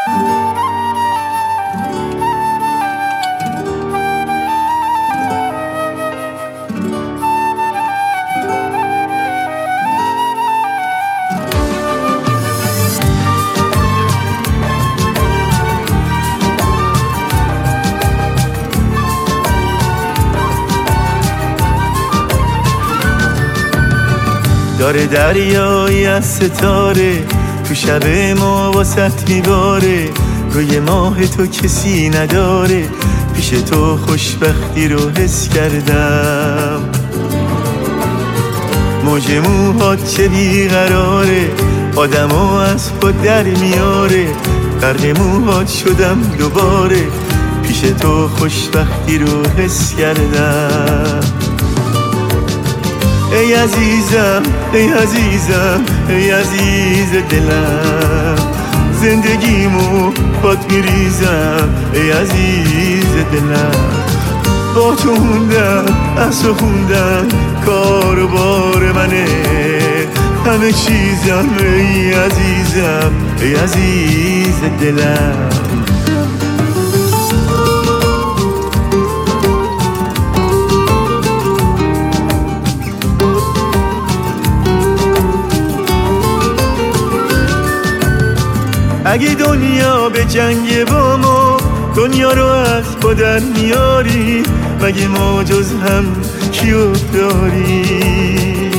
داره دریایی از ستاره تو شب ما واسط میباره، روی ماه تو کسی نداره، پیش تو خوشبختی رو حس کردم. موج موهات چه بیقراره، آدمو از خود در میاره، غرق موهات شدم دوباره، پیش تو خوشبختی رو حس کردم. ای عزیزم ای عزیزم ای عزیز دلم، زندگیمو باد میریزم ای عزیز دلم. با تو موندم از تو خوندم کار و بار منه، همه چیزم ای عزیزم ای عزیز دلم. اگه دنیا به جنگ با ما، دنیا رو از خودت میاری، مگه ما جز هم کیو داری؟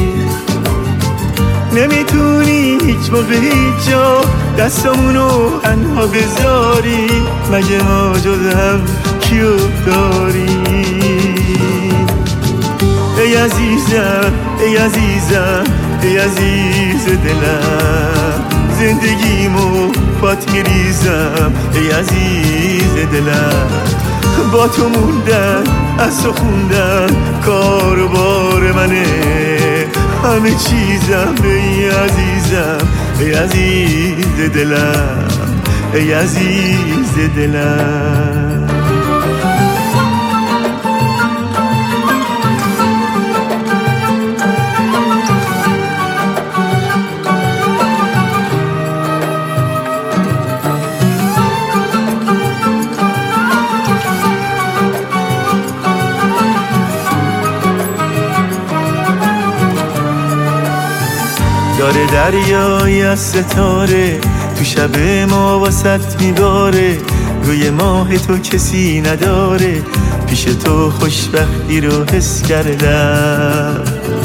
نمیتونی هیچ موقع هیچ جا دستمونو تنها بذاری، مگه ما جز هم کیو داری؟ ای عزیزم ای عزیزم ای عزیز دلم، زندگیمو بات میریزم ای عزیز دلم. با تو موندن از تو خوندن کار و بار منه، همه چیزم ای عزیزم ای عزیز دلم ای عزیز دلم. داره دریایی از ستاره تو شب ما واسط میباره، روی ماه تو کسی نداره، پیش تو خوشبختی رو حس کردم.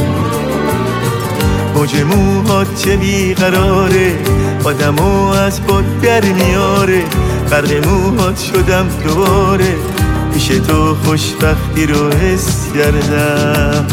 موج موهات چه بیقراره، آدمو از خود در میاره، غرق موهات شدم دوباره، پیش تو خوشبختی رو حس کردم.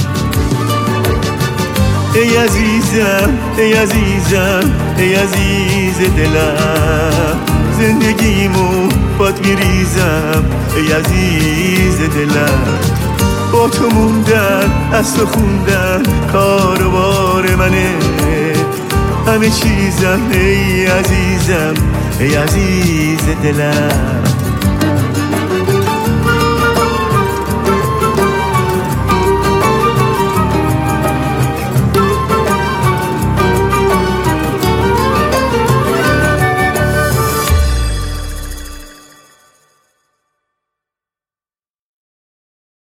ای عزیزم ای عزیزم ای عزیز دلم، زندگیمو باد میریزم ای عزیز دلم. با تو موندن از تو خوندن کار و بار منه، همه چیزم ای عزیزم ای عزیز دلم.